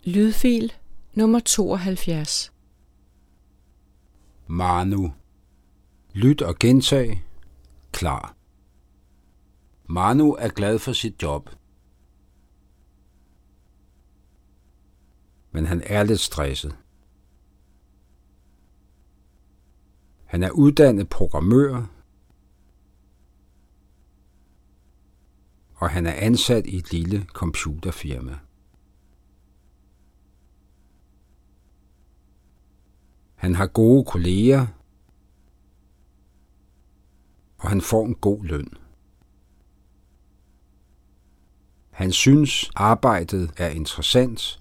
Lydfil nummer 72. Manu. Lyt og gentag. Klar. Manu er glad for sit job. Men han er lidt stresset. Han er uddannet programmør, og han er ansat i et lille computerfirma. Han har gode kolleger, og han får en god løn. Han synes, arbejdet er interessant,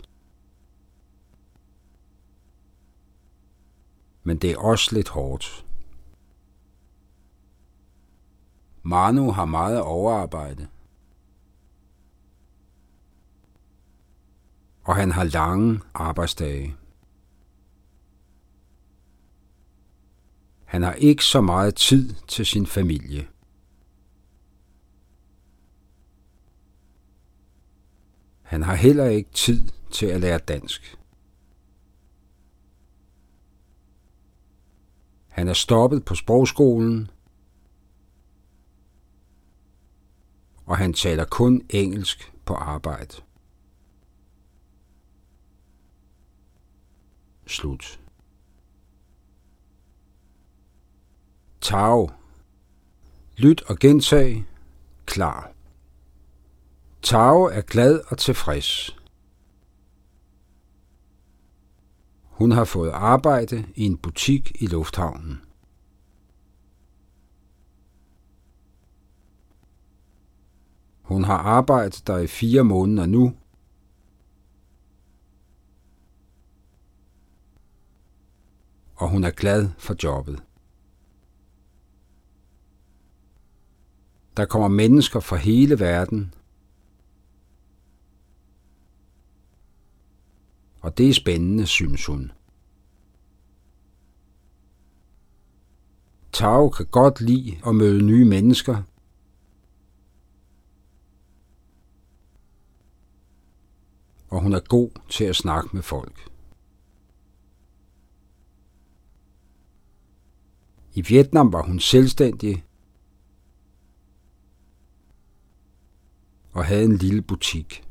men det er også lidt hårdt. Manu har meget overarbejde, og han har lange arbejdsdage. Han har ikke så meget tid til sin familie. Han har heller ikke tid til at lære dansk. Han er stoppet på sprogskolen, og han taler kun engelsk på arbejde. Slut. Tao. Lyt og gentag. Klar. Tao er glad og tilfreds. Hun har fået arbejde i en butik i lufthavnen. Hun har arbejdet der i 4 måneder nu, og hun er glad for jobbet. Der kommer mennesker fra hele verden, og det er spændende, synes hun. Tao kan godt lide at møde nye mennesker, og hun er god til at snakke med folk. I Vietnam var hun selvstændig og havde en lille butik.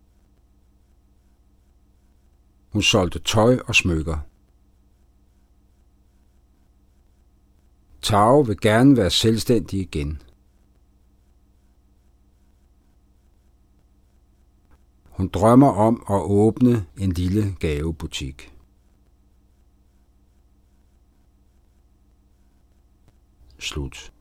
Hun solgte tøj og smykker. Tao vil gerne være selvstændig igen. Hun drømmer om at åbne en lille gavebutik. Slut.